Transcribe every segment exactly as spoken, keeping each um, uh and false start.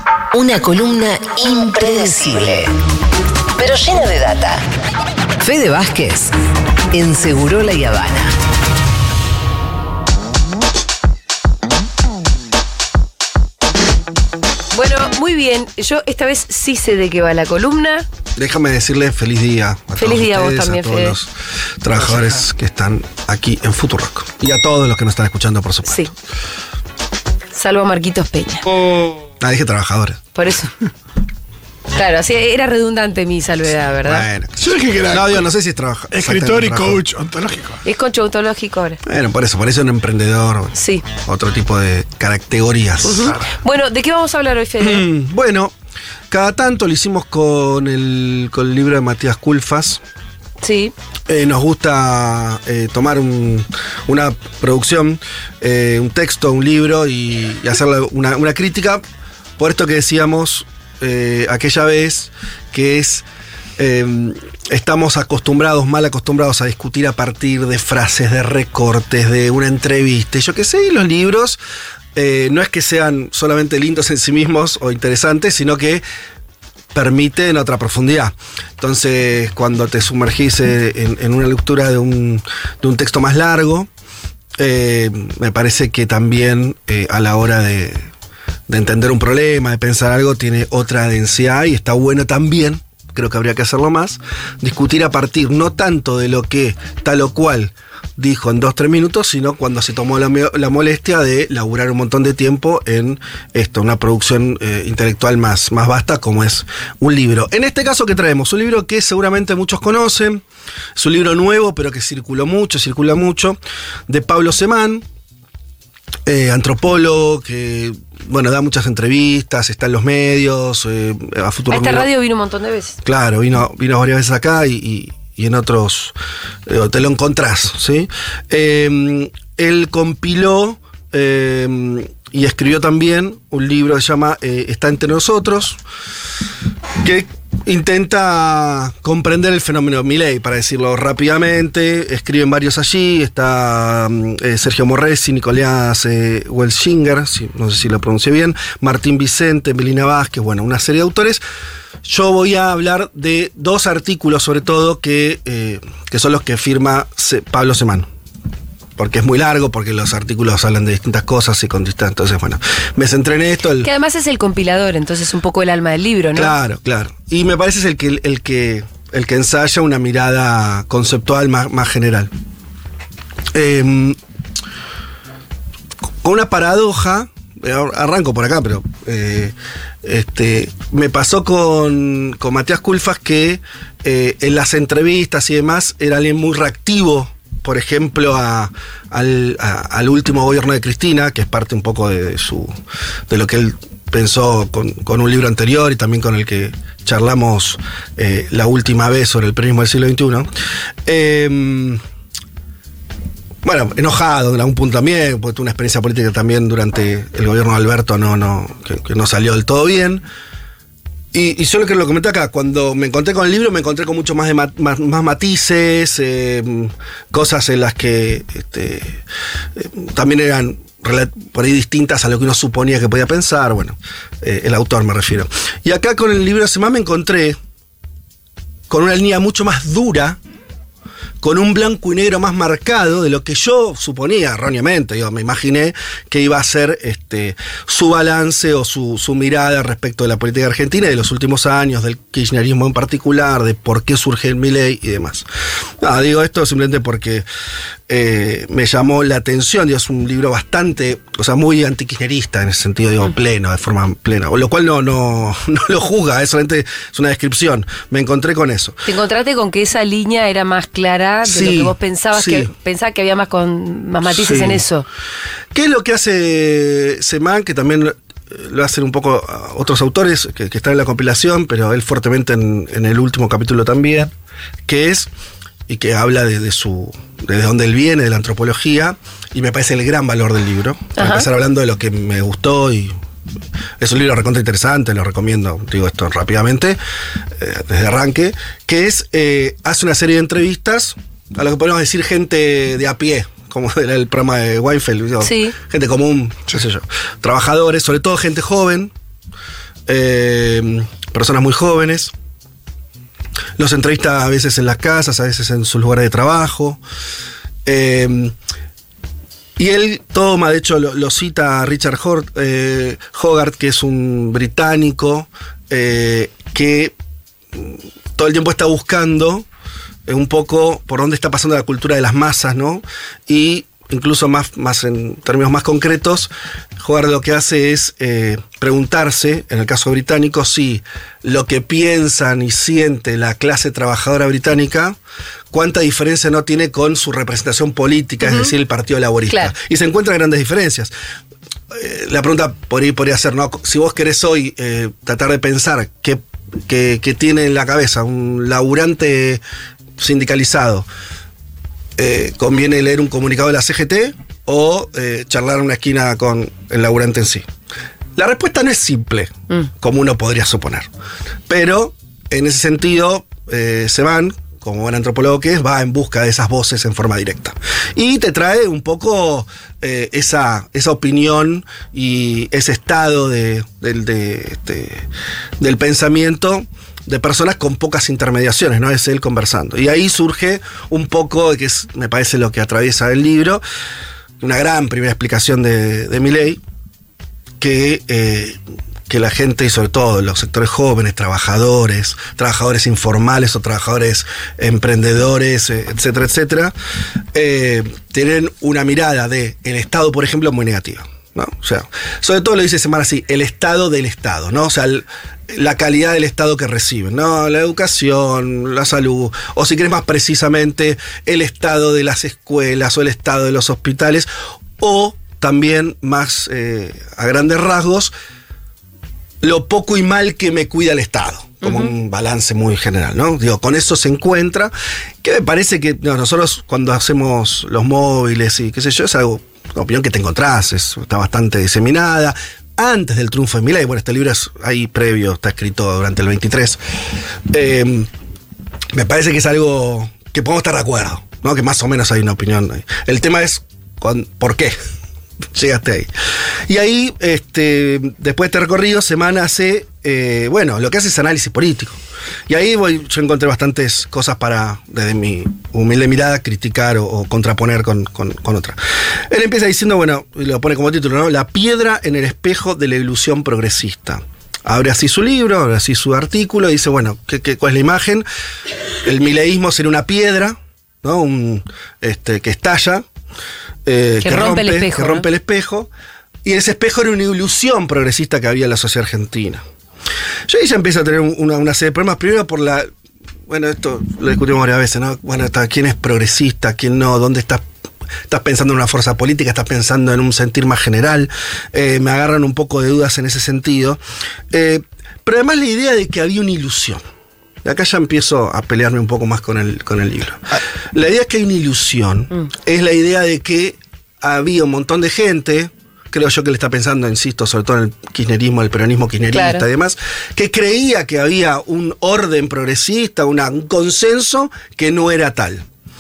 Una columna impredecible, pero llena de data. Fede Vázquez en Segurola y Habana. Bueno, muy bien. Yo esta vez sí sé de qué va la columna. Déjame decirle feliz día a Feliz día a vos ustedes, también, a todos Fede. los trabajadores que están aquí en Futurock. Y a todos los que nos están escuchando, por supuesto. Sí. Salvo a Marquitos Peña. Ah, dije trabajadores. Por eso. Claro, así era redundante mi salvedad, ¿verdad? Bueno. Yo dije que era No, digo, no sé si es trabajo. escritor y trabajo. coach ontológico. Es coach ontológico ahora. Bueno, por eso, por eso un emprendedor. Sí. Otro tipo de categorías. Ujú. Claro. Bueno, ¿de qué vamos a hablar hoy, Fede? Mm, Bueno, cada tanto lo hicimos con el, con el libro de Matías Culfas. Sí. Eh, nos gusta eh, tomar un- una producción, eh, un texto, un libro y, y hacerle una, una crítica por esto que decíamos eh, aquella vez, que es eh, estamos acostumbrados, mal acostumbrados a discutir a partir de frases, de recortes, de una entrevista, y yo qué sé, y los libros eh, no es que sean solamente lindos en sí mismos o interesantes, sino que permiten otra profundidad. Entonces, cuando te sumergís eh, en, en una lectura de un, de un texto más largo, eh, me parece que también eh, a la hora de, de entender un problema, de pensar algo, tiene otra densidad y está bueno también, creo que habría que hacerlo más, discutir a partir no tanto de lo que tal o cual dijo en dos, tres minutos, sino cuando se tomó la, me- la molestia de laburar un montón de tiempo en esto, una producción eh, intelectual más, más vasta como es un libro. En este caso, ¿qué traemos? Un libro que seguramente muchos conocen, es un libro nuevo, pero que circuló mucho, circula mucho, de Pablo Semán, eh, antropólogo, que bueno, da muchas entrevistas, está en los medios, eh, a A Futuro esta Miro- radio vino un montón de veces. Claro, vino, vino varias veces acá y, y- y en otros eh, te lo encontrás, ¿sí? Eh, él compiló eh, y escribió también un libro que se llama eh, Está entre nosotros, que intenta comprender el fenómeno Milei, para decirlo rápidamente. Escriben varios allí, está eh, Sergio Morresi, Nicolás eh, Welsinger, si, no sé si lo pronuncié bien, Martín Vicente, Melina Vázquez, bueno, una serie de autores. Yo voy a hablar de dos artículos, sobre todo, que, eh, que son los que firma Se- Pablo Semán. Porque es muy largo, porque los artículos hablan de distintas cosas y con distintas. Entonces, bueno, me centré en esto. El, Que además es el compilador, entonces un poco el alma del libro, ¿no? Claro, claro. Y me parece es el que, el que, el que ensaya una mirada conceptual más, más general. Eh, con una paradoja, eh, arranco por acá, pero eh, este, me pasó con, con Matías Culfas que eh, en las entrevistas y demás era alguien muy reactivo, por ejemplo, a, al, a- al último gobierno de Cristina, que es parte un poco de, de su de lo que él pensó con, con un libro anterior y también con el que charlamos eh, la última vez sobre el periodismo del siglo veintiuno. Eh, bueno, enojado en algún punto también, porque tuvo una experiencia política también durante el gobierno de Alberto no, no, que, que no salió del todo bien. Y, y yo lo que lo comenté acá, cuando me encontré con el libro, me encontré con mucho más, de ma- más, más matices, eh, cosas en las que este, eh, también eran rela- por ahí distintas a lo que uno suponía que podía pensar, bueno, eh, el autor me refiero. Y acá con el libro de Semán me encontré con una línea mucho más dura, con un blanco y negro más marcado de lo que yo suponía erróneamente. Digo, me imaginé que iba a ser este, su balance o su, su mirada respecto de la política argentina y de los últimos años, del kirchnerismo en particular, de por qué surge el Milei y demás. No, digo esto simplemente porque eh, me llamó la atención. Digo, es un libro bastante, o sea, muy antikirchnerista en ese sentido, digo, pleno, de forma plena. Lo cual no, no, no lo juzga, es solamente es una descripción. Me encontré con eso. Te encontraste con que esa línea era más clara de Sí, lo que vos pensabas, sí. que pensabas que había más con más matices Sí. en eso. ¿Qué es lo que hace Semán? Que también lo- lo hacen un poco a otros autores que, que están en la compilación, pero él fuertemente en, en el último capítulo también, que es, y que habla de, de su de dónde él viene, de la antropología, y me parece el gran valor del libro. Para Ajá. empezar hablando de lo que me gustó, y es un libro recontra interesante, lo recomiendo, digo esto rápidamente, eh, desde arranque, que es, eh, hace una serie de entrevistas a lo que podemos decir gente de a pie, como era el programa de Weinfeld, digo, Sí. gente común, qué sé yo, trabajadores, sobre todo gente joven, eh, personas muy jóvenes. Los entrevista a veces en las casas, a veces en sus lugares de trabajo. Eh, y él toma, de hecho lo, lo cita a Richard Hort, eh, Hogarth, que es un británico eh, que todo el tiempo está buscando eh, un poco por dónde está pasando la cultura de las masas, ¿no? Y incluso más, más en términos más concretos, Hogarth lo que hace es eh, preguntarse, en el caso británico, si lo que piensan y siente la clase trabajadora británica, cuánta diferencia no tiene con su representación política, uh-huh. es decir, el Partido Laborista. Claro. Y se encuentran grandes diferencias. Eh, la pregunta por ahí podría ser, ¿no? Si vos querés hoy eh, tratar de pensar qué, qué, qué tiene en la cabeza un laburante sindicalizado, Eh, ¿conviene leer un comunicado de la C G T o eh, charlar en una esquina con el laburante en sí? La respuesta no es simple, mm. como uno podría suponer. Pero, en ese sentido, eh, se van, como buen antropólogo que es, va en busca de esas voces en forma directa. Y te trae un poco eh, esa, esa opinión y ese estado de, de, de, de, del pensamiento de personas con pocas intermediaciones, ¿no? Es él conversando. Y ahí surge un poco, que es, me parece lo que atraviesa el libro, una gran primera explicación de, de Milei, que, eh, que la gente, y sobre todo los sectores jóvenes, trabajadores, trabajadores informales o trabajadores emprendedores, eh, etcétera, etcétera, eh, tienen una mirada de el Estado, por ejemplo, muy negativa, ¿no? O sea, sobre todo lo dice Semana así, el Estado del Estado, ¿no? O sea, el, la calidad del Estado que reciben, ¿no? La educación, la salud, o si querés más precisamente, el estado de las escuelas o el estado de los hospitales, o también más eh, a grandes rasgos, lo poco y mal que me cuida el Estado, como uh-huh. un balance muy general, ¿no? Digo, con eso se encuentra, que me parece que no, nosotros cuando hacemos los móviles y qué sé yo, es algo, una opinión que te encontrás, es, está bastante diseminada. Antes del triunfo de Milei, bueno, este libro es ahí previo, está escrito durante el veintitrés, eh, me parece que es algo que podemos estar de acuerdo, ¿no? Que más o menos hay una opinión ahí. El tema es con, ¿por qué llegaste ahí? Y ahí, este, después de este recorrido, Semana hace, eh, bueno, lo que hace es análisis político. Y ahí voy, yo encontré bastantes cosas para, desde mi humilde mirada, criticar o, o contraponer con, con, con otra. Él empieza diciendo, bueno, y lo pone como título, ¿no? La piedra en el espejo de la ilusión progresista. Abre así su libro, abre así su artículo y dice, bueno, ¿qué, qué, ¿cuál es la imagen? El mileísmo sería una piedra, ¿no? Un, este, que estalla, eh, que, que rompe, rompe el espejo, que rompe ¿no? el espejo. Y ese espejo era una ilusión progresista que había en la sociedad argentina. Yo ahí ya empiezo a tener una, una serie de problemas. Primero por la... Bueno, esto lo discutimos varias veces, ¿no? Bueno, está, ¿quién es progresista? ¿Quién no? ¿Dónde estás? ¿Estás pensando en una fuerza política? ¿Estás pensando en un sentir más general? Eh, me agarran un poco de dudas en ese sentido. Eh, pero además la idea de que había una ilusión. Y acá ya empiezo a pelearme un poco más con el, con el libro. La idea es que hay una ilusión. Mm. Es la idea de que había un montón de gente... Creo yo que le está pensando, insisto, sobre todo en el kirchnerismo, el peronismo kirchnerista claro. y demás, que creía que había un orden progresista, una, un consenso que no era tal.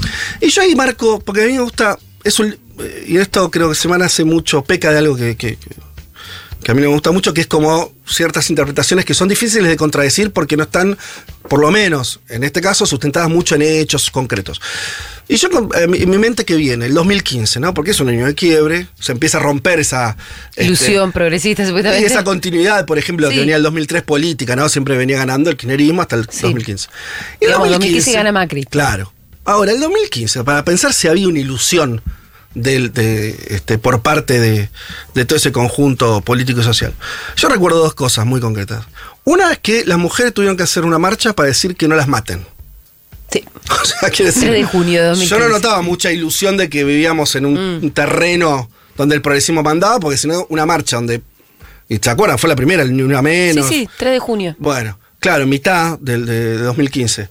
Y yo ahí marco, porque a mí me gusta, es un, y esto creo que Semana hace mucho, peca de algo que, que, que a mí me gusta mucho, que es como ciertas interpretaciones que son difíciles de contradecir porque no están, por lo menos, en este caso, sustentadas mucho en hechos concretos. Y yo, en mi mente, que viene? El dos mil quince, ¿no? Porque es un año de quiebre, se empieza a romper esa... ilusión este, progresista, supuestamente. Y esa continuidad, por ejemplo, sí. que venía el dos mil tres política, ¿no? Siempre venía ganando el kirchnerismo hasta el sí. dos mil quince. Y el dos mil quince gana Macri. Claro. Ahora, el dos mil quince, para pensar si había una ilusión del, de, este, por parte de, de todo ese conjunto político y social. Yo recuerdo dos cosas muy concretas. Una es que las mujeres tuvieron que hacer una marcha para decir que no las maten. Sí. O sea, quiere decir, tres de junio de dos mil quince. Yo no notaba mucha ilusión de que vivíamos en un mm. terreno donde el progresismo mandaba, porque si no, una marcha donde... ¿Y te acuerdas? Fue la primera, ni una menos. Sí, sí, tres de junio. Bueno, claro, mitad del, de, de dos mil quince.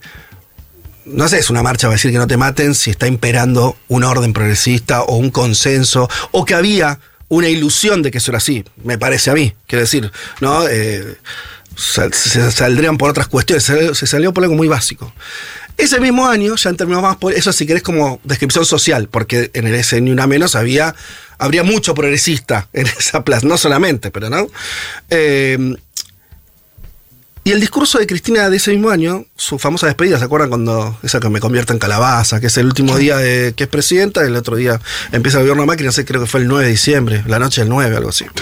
No sé, es una marcha para decir que no te maten si está imperando un orden progresista o un consenso, o que había una ilusión de que eso era así, me parece a mí. Quiero decir, ¿no? Eh, sal, se saldrían por otras cuestiones, se, se salió por algo muy básico. Ese mismo año, ya en términos más, eso si querés como descripción social, porque en el ese Ni Una Menos había, habría mucho progresista en esa plaza, no solamente, pero no. Eh, Y el discurso de Cristina de ese mismo año, su famosa despedida, ¿se acuerdan cuando esa que me convierte en calabaza? Que es el último día de, que es presidenta, el otro día empieza el gobierno Macri, no sé, creo que fue el nueve de diciembre, la noche del nueve, algo así.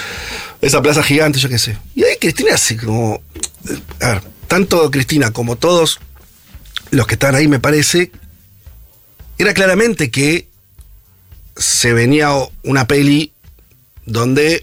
Esa plaza gigante, yo qué sé. Y ahí Cristina así como... A ver, tanto Cristina como todos los que están ahí, me parece, era claramente que se venía una peli donde...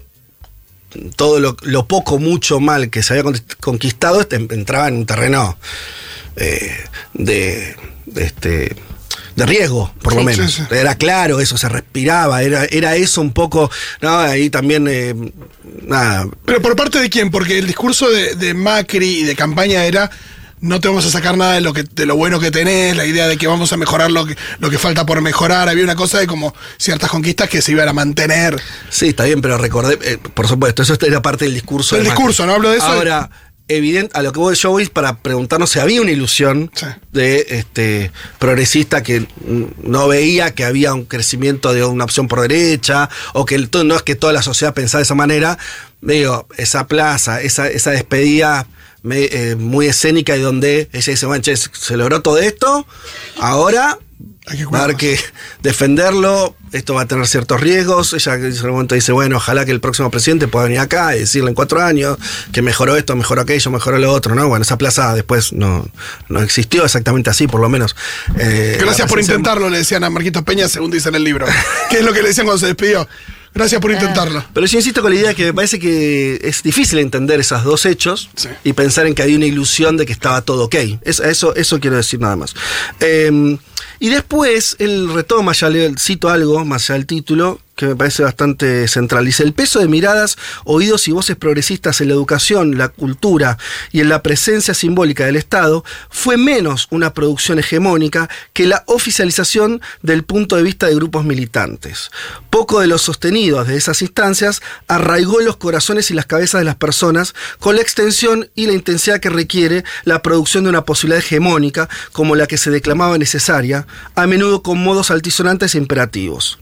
todo lo, lo poco, mucho mal que se había conquistado este, entraba en un terreno eh, de, de, este, de riesgo, por sí, lo menos. Sí, sí. Era claro eso, se respiraba, era, era eso un poco, ¿no? Ahí también, eh, nada. ¿Pero por parte de quién? Porque el discurso de, de Macri y de campaña era... no te vamos a sacar nada de lo que de lo bueno que tenés, la idea de que vamos a mejorar lo que, lo que falta por mejorar. Había una cosa de como ciertas conquistas que se iban a mantener. Sí, está bien, pero recordé, eh, por supuesto, eso era parte del discurso. El de discurso, Macri. No hablo de eso. Ahora, evidente, a lo que voy yo voy para preguntarnos si había una ilusión sí. de este progresista que no veía que había un crecimiento de una opción por derecha, o que el, no es que toda la sociedad pensaba de esa manera. Digo, esa plaza, esa, esa despedida... Me, eh, muy escénica y donde ella dice, bueno, che, se logró todo esto, ahora hay que va a haber que defenderlo, esto va a tener ciertos riesgos. Ella en ese momento dice, bueno, ojalá que el próximo presidente pueda venir acá y decirle en cuatro años que mejoró esto, mejoró aquello, mejoró lo otro, ¿no? Bueno, esa plaza después no, no existió exactamente así, por lo menos. Eh, Gracias por intentarlo, le decían a Marquitos Peña, según dice en el libro. ¿Qué es lo que le decían cuando se despidió? Gracias por intentarlo. Pero yo insisto con la idea que me parece que es difícil entender esos dos hechos sí. y pensar en que había una ilusión de que estaba todo ok. Es, eso, eso quiero decir nada más. Eh, y después él retoma, ya le cito algo, más allá del título, que me parece bastante central. Dice, el peso de miradas, oídos y voces progresistas en la educación, la cultura y en la presencia simbólica del Estado fue menos una producción hegemónica que la oficialización del punto de vista de grupos militantes. Poco de lo sostenido de esas instancias arraigó en los corazones y las cabezas de las personas con la extensión y la intensidad que requiere la producción de una posibilidad hegemónica como la que se declamaba necesaria, a menudo con modos altisonantes e imperativos.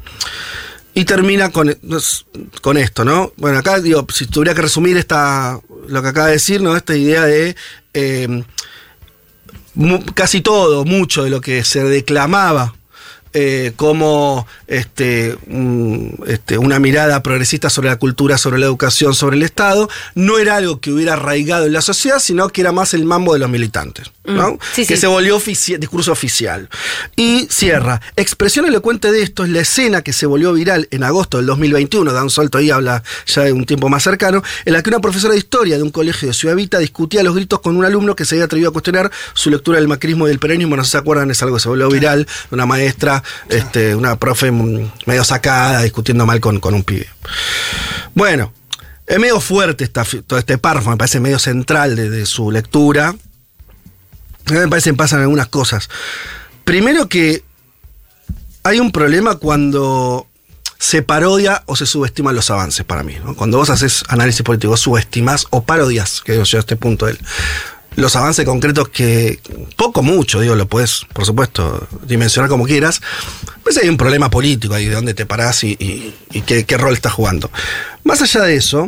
Y termina con, con esto, ¿no? Bueno, acá, digo, si tuviera que resumir esta, lo que acaba de decir, ¿no? Esta idea de eh, mu- casi todo, mucho de lo que se declamaba eh, como este, un, este, una mirada progresista sobre la cultura, sobre la educación, sobre el Estado, no era algo que hubiera arraigado en la sociedad, sino que era más el mambo de los militantes, ¿no? Mm, sí, que sí. se volvió ofici- discurso oficial. Y cierra. Expresión elocuente de esto es la escena que se volvió viral en agosto del dos mil veintiuno, da un salto ahí, habla ya de un tiempo más cercano, en la que una profesora de historia de un colegio de Ciudad Vita discutía a los gritos con un alumno que se había atrevido a cuestionar su lectura del macrismo y del peronismo. No sé si se acuerdan, es algo que se volvió viral, una maestra, este, una profe medio sacada, discutiendo mal con, con un pibe. Bueno, es medio fuerte esta, todo este párrafo, me parece medio central de, de su lectura. A mí me parece que pasan algunas cosas. Primero que hay un problema cuando se parodia o se subestiman los avances para mí, ¿no? Cuando vos haces análisis político, subestimás o parodias, que yo a este punto él, los avances concretos que, poco mucho, digo, lo puedes, por supuesto, dimensionar como quieras, pues hay un problema político ahí de dónde te parás y, y, y qué, qué rol estás jugando. Más allá de eso,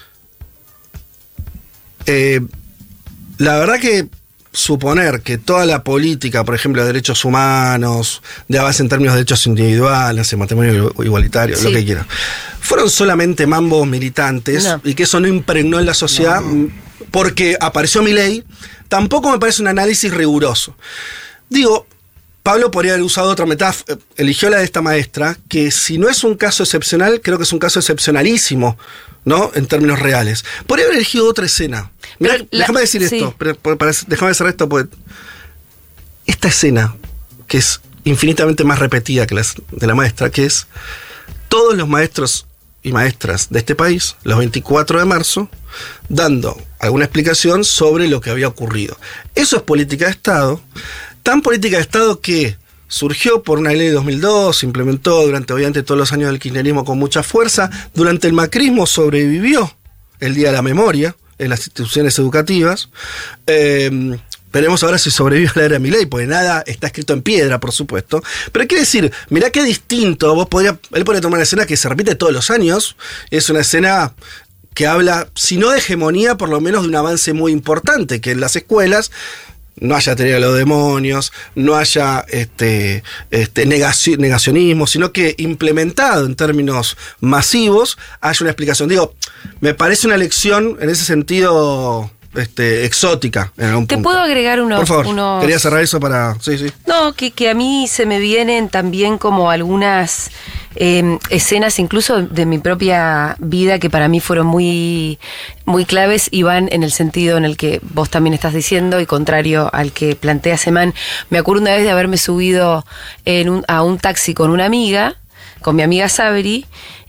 eh, la verdad que suponer que toda la política, por ejemplo, de derechos humanos, de avance en términos de derechos individuales, en matrimonio igualitario, sí. lo que quieras, fueron solamente mambos militantes no. y que eso no impregnó en la sociedad no. porque apareció Milei, tampoco me parece un análisis riguroso. Digo, Pablo podría haber usado otra metáfora, eligió la de esta maestra, que si no es un caso excepcional, creo que es un caso excepcionalísimo, ¿no? En términos reales. Podría haber elegido otra escena. Mirá, la, déjame decir sí. esto, pero, para, déjame cerrar esto, porque esta escena, que es infinitamente más repetida que la de la maestra, que es todos los maestros y maestras de este país, los veinticuatro de marzo, dando alguna explicación sobre lo que había ocurrido. Eso es política de Estado, tan política de Estado que surgió por una ley de dos mil dos, se implementó durante obviamente todos los años del kirchnerismo con mucha fuerza, durante el macrismo sobrevivió el Día de la Memoria en las instituciones educativas. Eh, veremos ahora si sobrevive a la era de Milei, porque nada está escrito en piedra, por supuesto. Pero quiere decir, mirá qué distinto, vos podría, él podría tomar una escena que se repite todos los años, es una escena que habla, si no de hegemonía, por lo menos de un avance muy importante, que en las escuelas no haya teoría de los demonios, no haya este, este negaci- negacionismo, sino que implementado en términos masivos haya una explicación. Digo, me parece una lección en ese sentido este, exótica. En algún ¿Te punto. puedo agregar unos... Por favor, unos... quería cerrar eso para... Sí, sí. No, que, que a mí se me vienen también como algunas eh, escenas incluso de mi propia vida que para mí fueron muy, muy claves y van en el sentido en el que vos también estás diciendo y contrario al que plantea Semán. Me acuerdo una vez de haberme subido en un, a un taxi con una amiga, con mi amiga Sabri,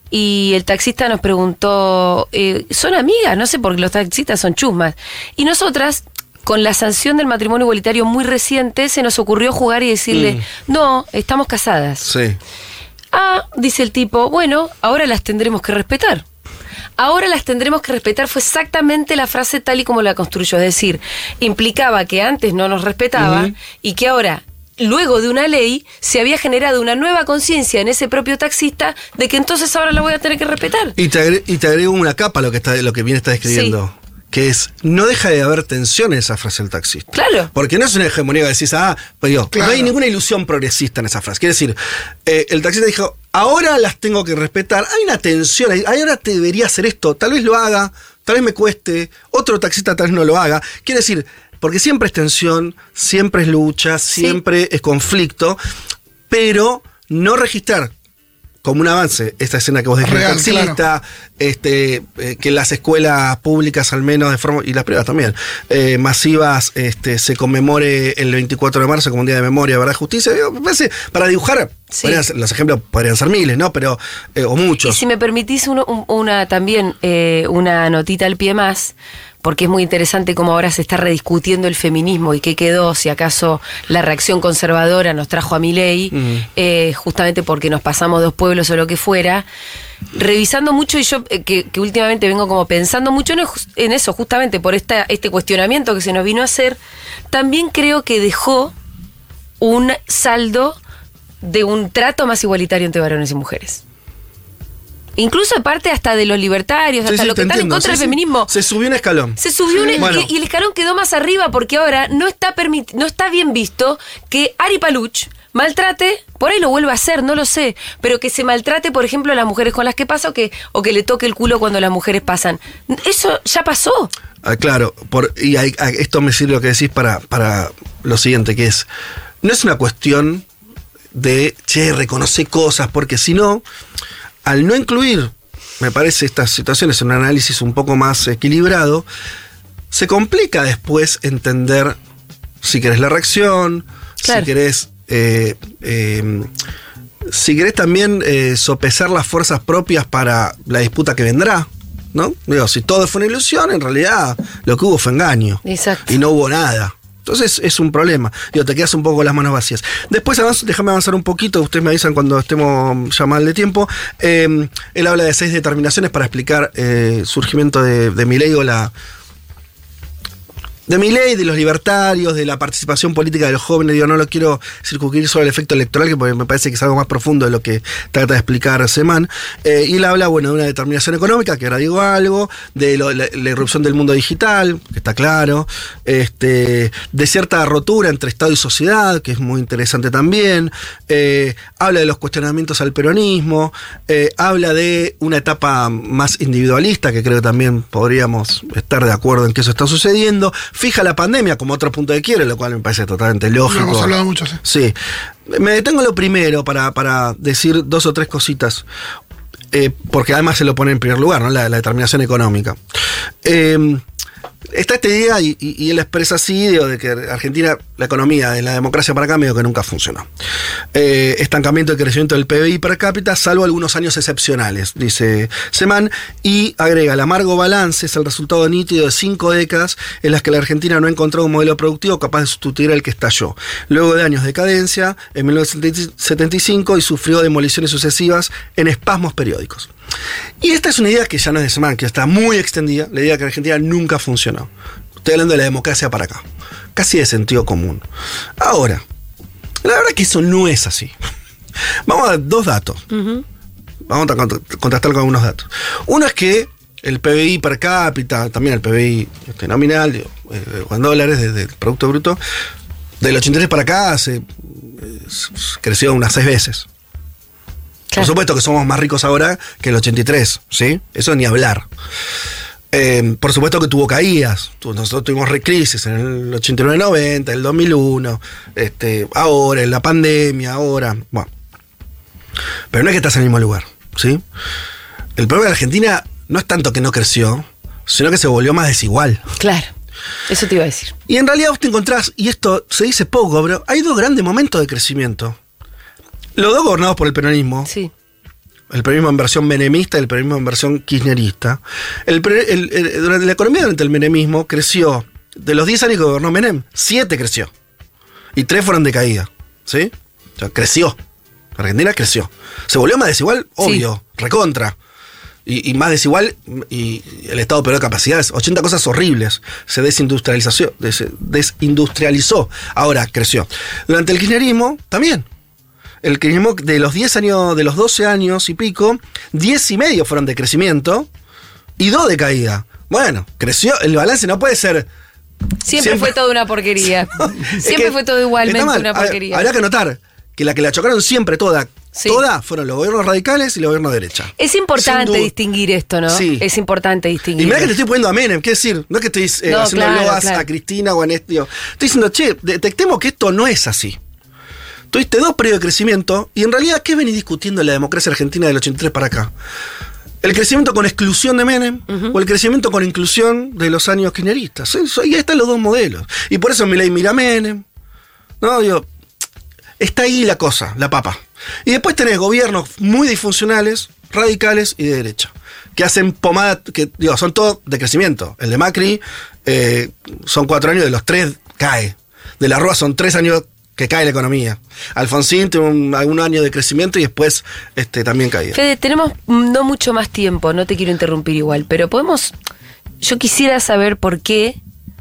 y el taxista nos preguntó, eh, ¿son amigas? No sé, porque los taxistas son chusmas. Y nosotras, con la sanción del matrimonio igualitario muy reciente, se nos ocurrió jugar y decirle, mm. no, estamos casadas. Sí. Ah, dice el tipo, bueno, ahora las tendremos que respetar. Ahora las tendremos que respetar fue exactamente la frase tal y como la construyó. Es decir, implicaba que antes no nos respetaba uh-huh. y que ahora, luego de una ley, se había generado una nueva conciencia en ese propio taxista de que entonces ahora la voy a tener que respetar. Y te agrego, y te agrego una capa a lo que, está, lo que bien está describiendo. Sí. Que es, no deja de haber tensión en esa frase del taxista. Claro. Porque no es una hegemonía que decís, ah, pues digo, claro. No hay ninguna ilusión progresista en esa frase. Quiere decir, eh, el taxista dijo, ahora las tengo que respetar. Hay una tensión, hay, ahora te debería hacer esto. Tal vez lo haga, tal vez me cueste. Otro taxista tal vez no lo haga. Quiere decir, porque siempre es tensión, siempre es lucha, siempre sí. es conflicto, pero no registrar como un avance esta escena que vos decís, Real, taxista, claro. este, eh, que las escuelas públicas al menos de forma, y las privadas también, eh, masivas, este, se conmemore el veinticuatro de marzo como un día de memoria, verdad, justicia, me parece, para dibujar, sí. ser, los ejemplos podrían ser miles, ¿no? Pero, eh, o muchos. Y si me permitís uno, un, una también, eh, una notita al pie más, porque es muy interesante cómo ahora se está rediscutiendo el feminismo y qué quedó, si acaso la reacción conservadora nos trajo a Milei, uh-huh. eh, justamente porque nos pasamos dos pueblos o lo que fuera, revisando mucho y yo eh, que, que últimamente vengo como pensando mucho en, en eso, justamente por esta, este cuestionamiento que se nos vino a hacer, también creo que dejó un saldo de un trato más igualitario entre varones y mujeres. Incluso aparte hasta de los libertarios, sí, hasta sí, lo que están entiendo. en contra sí, del sí. feminismo. Se subió un escalón. Se subió un bueno. y, y el escalón quedó más arriba porque ahora no está permit, no está bien visto que Ari Paluch maltrate, por ahí lo vuelve a hacer, no lo sé, pero que se maltrate, por ejemplo, a las mujeres con las que pasa o que, o que le toque el culo cuando las mujeres pasan. Eso ya pasó. Ah, claro, por, y hay, hay, esto me sirve lo que decís para, para lo siguiente, que es, no es una cuestión de, che, reconocer cosas, porque si no, al no incluir, me parece, estas situaciones en un análisis un poco más equilibrado, se complica después entender si querés la reacción, claro. si querés eh, eh, si querés también eh, sopesar las fuerzas propias para la disputa que vendrá, ¿no? Digo, si todo fue una ilusión, en realidad lo que hubo fue engaño. Exacto. Y no hubo nada. Entonces es un problema. Digo, te quedas un poco con las manos vacías. Después, avanzo, déjame avanzar un poquito, ustedes me avisan cuando estemos ya mal de tiempo. Eh, él habla de seis determinaciones para explicar el eh, surgimiento de, de Milei o la... de Milei, de los libertarios, de la participación política de los jóvenes. Digo, no lo quiero circunscribir sobre el efecto electoral, que me parece que es algo más profundo de lo que trata de explicar Semán. Eh, y él habla, bueno, de una determinación económica, que ahora digo algo, de lo, la, la irrupción del mundo digital, que está claro, este, de cierta rotura entre Estado y sociedad, que es muy interesante también. Eh, habla de los cuestionamientos al peronismo, eh, habla de una etapa más individualista, que creo que también podríamos estar de acuerdo en que eso está sucediendo. Fija la pandemia como otro punto de quiebre, lo cual me parece totalmente lógico. Lo hemos hablado mucho, sí. Sí. Me detengo lo primero para, para decir dos o tres cositas, eh, porque además se lo pone en primer lugar, ¿no? La, la determinación económica. Eh, está esta idea, y, y, y él expresa así, digo, de que Argentina, la economía de la democracia para acá, medio que nunca funcionó. Eh, estancamiento del crecimiento del P B I per cápita, salvo algunos años excepcionales, dice Semán, y agrega, el amargo balance es el resultado nítido de cinco décadas en las que la Argentina no ha encontrado un modelo productivo capaz de sustituir al que estalló. Luego de años de cadencia, en mil novecientos setenta y cinco, y sufrió demoliciones sucesivas en espasmos periódicos. Y esta es una idea que ya no es de Semán, que está muy extendida, la idea que Argentina nunca funcionó. Estoy hablando de la democracia para acá, casi de sentido común. Ahora, la verdad que eso no es así. Vamos a dar dos datos. Uh-huh. Vamos a contrastar con algunos datos. Uno es que el P B I per cápita, también el P B I este, nominal, digo, eh, en dólares desde el Producto Bruto, del ochenta y tres para acá se, eh, creció unas seis veces. Claro. Por supuesto que somos más ricos ahora que el ochenta y tres, ¿sí? Eso ni hablar. Eh, por supuesto que tuvo caídas. Nosotros tuvimos crisis en el ochenta y nueve noventa, el dos mil uno, este, ahora, en la pandemia, ahora. Bueno. Pero no es que estás en el mismo lugar, ¿sí? El problema de Argentina no es tanto que no creció, sino que se volvió más desigual. Claro, eso te iba a decir. Y en realidad vos te encontrás, y esto se dice poco, pero hay dos grandes momentos de crecimiento. Los dos gobernados por el peronismo. Sí. El peronismo en versión menemista y el peronismo en versión kirchnerista. El, el, el, durante la economía durante el menemismo creció, de los diez años que gobernó Menem, siete creció. Y tres fueron de caída. ¿Sí? O sea, creció. Argentina creció. Se volvió más desigual, obvio, sí. Recontra. Y, y más desigual, y el Estado perdió capacidades. ochenta cosas horribles. Se desindustrializó. Se desindustrializó. Ahora creció. Durante el kirchnerismo, también. El kirchnerismo de los diez años, de los doce años y pico, diez y medio fueron de crecimiento y dos de caída. Bueno, creció, el balance no puede ser. Siempre, siempre fue toda una porquería. Siempre es fue todo igualmente una porquería. Habrá que notar que la que la chocaron siempre toda, sí. toda fueron los gobiernos radicales y los gobiernos de derecha. Es importante distinguir esto, ¿no? Sí. Es importante distinguir. Y mirá que te estoy poniendo a Menem, ¿qué decir? No es que estoy eh, no, haciendo claro, loas claro. a Cristina o a Néstor. Estoy diciendo, che, detectemos que esto no es así. Tuviste dos periodos de crecimiento y en realidad, ¿qué venís discutiendo en la democracia argentina del ochenta y tres para acá? ¿El crecimiento con exclusión de Menem uh-huh. o el crecimiento con inclusión de los años kirchneristas? Y ahí están los dos modelos. Y por eso Milei mira a Menem. No, digo, está ahí la cosa, la papa. Y después tenés gobiernos muy disfuncionales, radicales y de derecha, que hacen pomada, que digo, son todos de crecimiento. El de Macri eh, son cuatro años, de los tres cae. De la Rúa son tres años que cae la economía. Alfonsín tuvo un, algún año de crecimiento y después este, también caía. Fede, tenemos no mucho más tiempo, no te quiero interrumpir igual, pero podemos, yo quisiera saber por qué,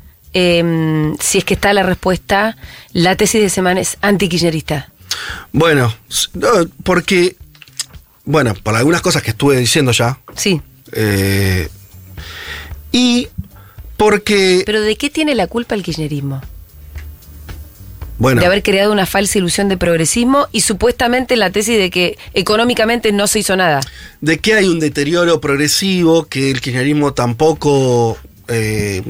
eh, si es que está la respuesta, la tesis de Semana es anti-kirchnerista. Bueno, no, porque, bueno, por algunas cosas que estuve diciendo ya. Sí. Eh, y porque... ¿Pero de qué tiene la culpa el kirchnerismo? Bueno. De haber creado una falsa ilusión de progresismo y supuestamente la tesis de que económicamente no se hizo nada. De que hay un deterioro progresivo, que el kirchnerismo tampoco eh,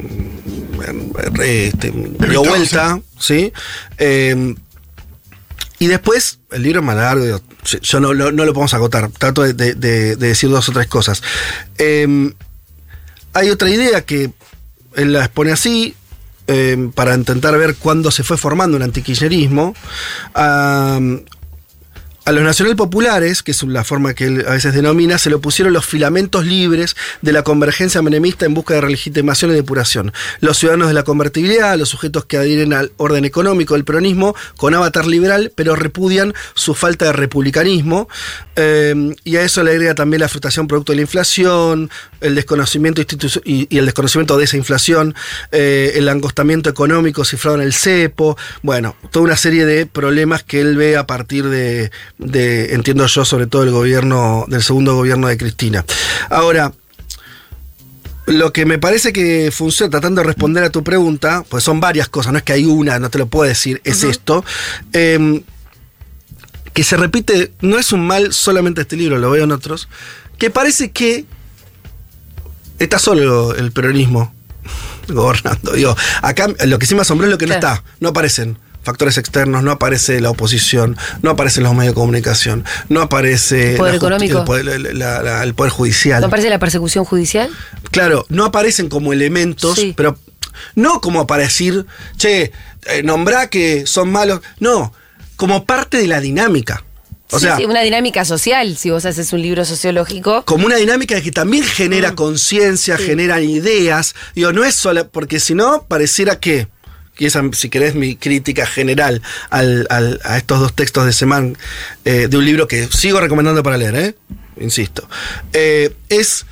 este, dio vuelta, ¿sí? Eh, y después, el libro es más largo, yo no, no, no lo podemos agotar, trato de, de, de decir dos o tres cosas. Eh, hay otra idea que él la expone así, Eh, para intentar ver cuándo se fue formando un antikirchnerismo, um, a los nacionalpopulares, que es la forma que él a veces denomina, se le opusieron los filamentos libres de la convergencia menemista en busca de legitimación y depuración. Los ciudadanos de la convertibilidad, los sujetos que adhieren al orden económico del peronismo con avatar liberal, pero repudian su falta de republicanismo, eh, y a eso le agrega también la frustración producto de la inflación, el desconocimiento institu- y, y el desconocimiento de esa inflación, eh, el angostamiento económico cifrado en el cepo, bueno, toda una serie de problemas que él ve a partir de de, entiendo yo, sobre todo el gobierno, del segundo gobierno de Cristina. Ahora, lo que me parece que funciona, tratando de responder a tu pregunta, pues son varias cosas, no es que hay una, no te lo puedo decir, es uh-huh. esto, eh, que se repite, no es un mal solamente este libro, lo veo en otros, que parece que está solo el peronismo gobernando. Digo, acá lo que sí me asombró es lo que claro. no está, no aparecen factores externos, no aparece la oposición, no aparecen los medios de comunicación, no aparece el poder la económico, el poder, la, la, el poder judicial. ¿No aparece la persecución judicial? Claro, no aparecen como elementos, sí. pero no como para decir, che, eh, nombrá que son malos, no, como parte de la dinámica. O sí, sea, sí, una dinámica social, si vos haces un libro sociológico. Como una dinámica que también genera mm. conciencia, sí. generan ideas. Digo, no es solo, porque si no, pareciera que, y esa, si querés, mi crítica general al, al, a estos dos textos de Semán, eh, de un libro que sigo recomendando para leer, ¿eh? Insisto. Eh, es,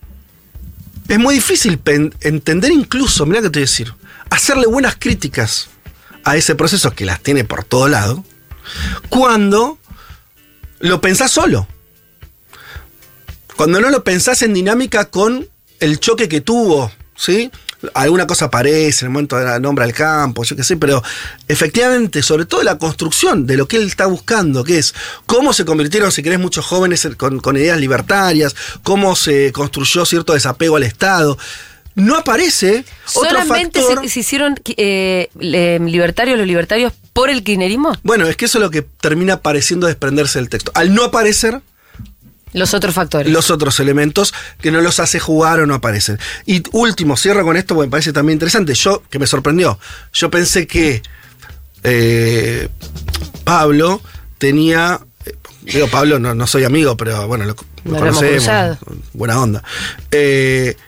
es muy difícil pen, entender incluso, mirá que te voy a decir, hacerle buenas críticas a ese proceso que las tiene por todo lado, cuando lo pensás solo. cuando no lo pensás en dinámica con el choque que tuvo, ¿sí? Alguna cosa aparece en el momento de la nombra al campo, yo qué sé, pero efectivamente, sobre todo la construcción de lo que él está buscando, que es cómo se convirtieron, si querés, muchos jóvenes con, con ideas libertarias, cómo se construyó cierto desapego al Estado. No aparece otro ¿Solamente factor. se, se hicieron eh, eh, libertarios los libertarios por el kirchnerismo? Bueno, es que eso es lo que termina pareciendo desprenderse del texto. Al no aparecer Los otros factores. los otros elementos que no los hace jugar o no aparecen. Y último, cierro con esto porque me parece también interesante. Yo, que me sorprendió, yo pensé que eh, Pablo tenía... eh, Digo, Pablo, no, no soy amigo, pero bueno, lo, lo Nos hemos conocemos. cruzado. Buena onda. Eh,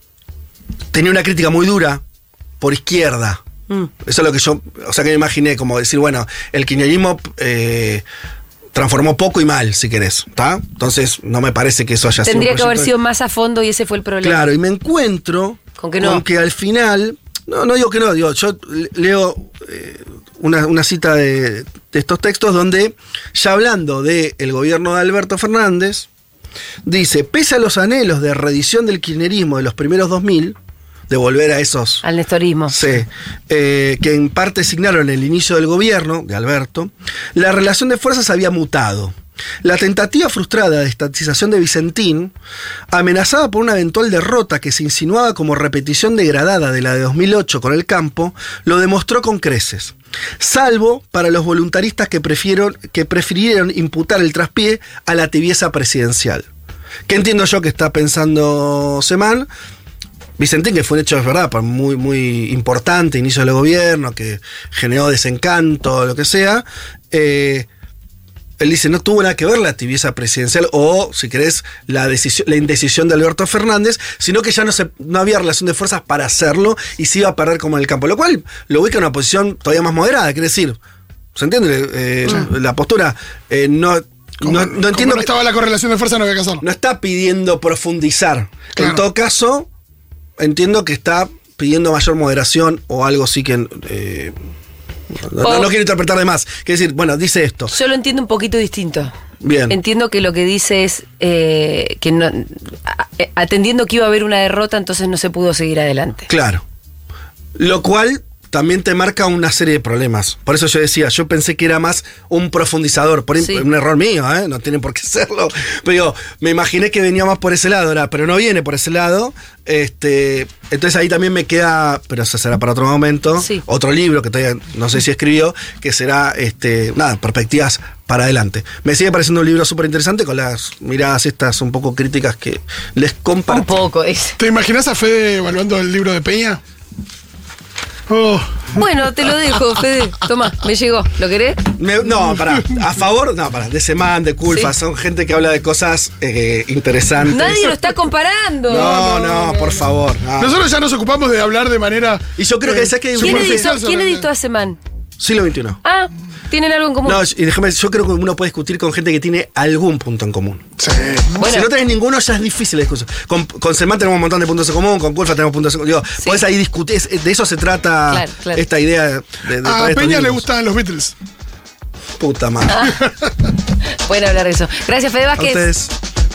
tenía una crítica muy dura por izquierda. Mm. Eso es lo que yo... O sea, que me imaginé como decir, bueno, el kirchnerismo... Eh, transformó poco y mal, si querés, ¿está? Entonces, no me parece que eso haya sido. Tendría un que haber proyecto sido más a fondo y ese fue el problema. Claro, y me encuentro ¿Con que no? con que al final, no, no digo que no, digo, yo leo eh, una, una cita de, de estos textos donde, ya hablando del gobierno de Alberto Fernández, dice, pese a los anhelos de reedición del kirchnerismo de los primeros dos mil, de volver a esos... Al nestorismo. Sí, eh, que en parte signaron el inicio del gobierno de Alberto, la relación de fuerzas había mutado. La tentativa frustrada de estatización de Vicentín, amenazada por una eventual derrota que se insinuaba como repetición degradada de la de dos mil ocho con el campo, lo demostró con creces. Salvo para los voluntaristas que, prefirieron, que prefirieron imputar el traspié a la tibieza presidencial. ¿Qué entiendo yo que está pensando Semán? Vicentín, que fue un hecho, es verdad, muy, muy importante, inicio del gobierno, que generó desencanto, lo que sea. Eh, él dice, no tuvo nada que ver la tibieza presidencial o, si querés, la, decisión, la indecisión de Alberto Fernández, sino que ya no, se, no había relación de fuerzas para hacerlo y se iba a perder como en el campo. Lo cual lo ubica en una posición todavía más moderada, quiere decir, ¿se entiende? Eh, mm. La postura eh, no... Como, no, no entiendo. Como no estaba que, la correlación de fuerza, no había que hacerlo. No está pidiendo profundizar. Claro. En todo caso... Entiendo que está pidiendo mayor moderación o algo así que... Eh, no, o, no quiero interpretar de más. Quiero decir, bueno, dice esto. Yo lo entiendo un poquito distinto. Bien. Entiendo que lo que dice es eh, que no, atendiendo que iba a haber una derrota, entonces no se pudo seguir adelante. Claro. Lo cual también te marca una serie de problemas. Por eso yo decía, yo pensé que era más un profundizador. Por sí. Un error mío, ¿eh? No tienen por qué serlo. Pero digo, me imaginé que venía más por ese lado, ¿verdad? Pero no viene por ese lado. Este, entonces ahí también me queda, pero eso será para otro momento, sí. Otro libro que todavía no sé si escribió, que será, este, nada, perspectivas para adelante. Me sigue pareciendo un libro súper interesante con las miradas estas un poco críticas que les comparto. Un poco, es. ¿Te imaginas a Fede evaluando el libro de Peña? Oh. Bueno, te lo dejo, Fede. Toma, me llegó. ¿Lo querés? Me, no, pará. A favor, no, pará. De Semán, de Culfa, sí. Son gente que habla de cosas eh, interesantes. Nadie lo está comparando. No, no, no, no por favor. No. Nosotros ya nos ocupamos de hablar de manera. Y yo creo eh, que sé que hay ¿Quién, editó, ¿quién editó a Semán? Siglo veintiuno. Ah, ¿tienen algo en común? No, y déjame, yo creo que uno puede discutir con gente que tiene algún punto en común. Sí. Bueno. Si no tenés ninguno, ya es difícil la discusión. Con, con Semán tenemos un montón de puntos en común, con Culfa tenemos puntos en común. Digo, sí. Podés ahí discutir, de eso se trata claro, claro. esta idea de, de A Peña le gustan los Beatles. Puta madre. Ah. Pueden hablar de eso. Gracias, Fede Vázquez. A ustedes.